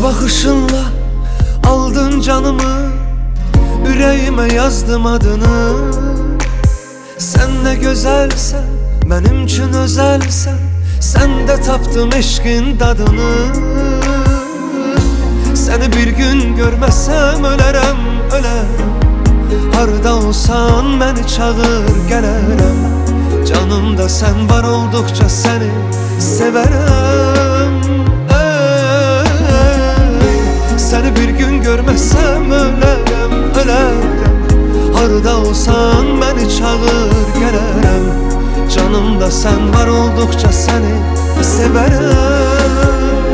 bakışınla aldın canımı, yüreğime yazdım adını. Sen ne güzelsen, benim için özelsen, sen de taptım eşkin dadını. Seni bir gün görmezsem ölerem, ölerem. Harda olsan beni çağır gelerem. Canımda sen var oldukça seni severem. Seni bir gün görmezsem ölerem, ölerem. Harda olsan beni çağır gelerem. Canımda sen var oldukça seni severem.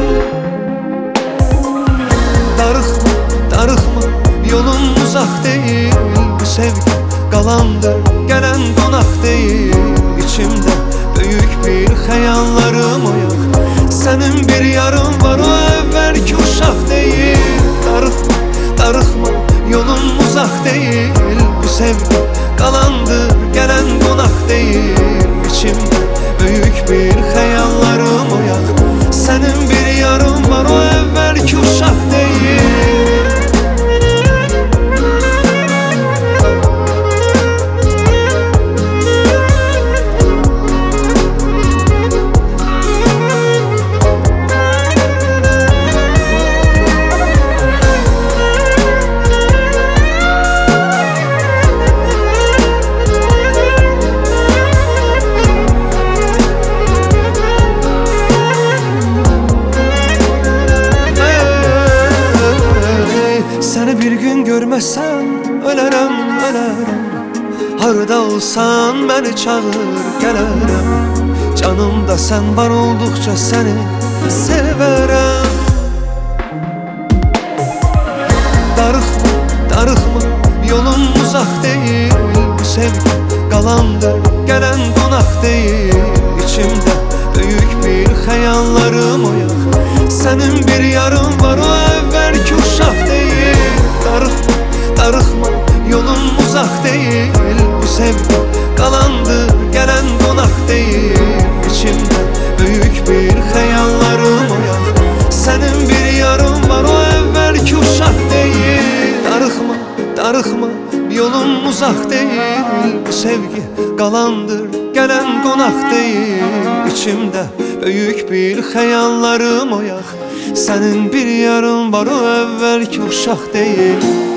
Darıkma, darıkma, yolun uzak değil. Bu sevgi galandır, gelen konak değil. İçimde büyük bir hayallarım oyak. Senin bir yarın var, o evvelki uşak değil. Darıkma, darıkma, yolun uzak değil. Bu sevgi galandır, gelen konak değil. İçimde büyük bir hayallarım oyak. Senin bir yarın var, o evvelki uşak değil. Seni bir gün görmezsem ölerem, ölerem. Harda olsan beni çağır gelerem. Canımda sen var oldukça seni severem. Darıkma, darıkma, yolun uzak değil. Bu sevgi galandır, gelen konak değil. İçimde büyük bir hayallarım oyak. Senin bir yarın var, o evvelki uşak değil. Darıkma, darıkma, yolun uzak değil. Bu sevgi galandır, gelen konak değil. İçimde büyük bir hayallarım oyak. Senin bir yarın var, o evvelki uşak değil. Darıkma, darıkma, yolun uzak değil. Bu sevgi galandır, gelen konak değil. İçimde büyük bir hayallarım oyak. Senin bir yarın var, o evvelki uşak değil.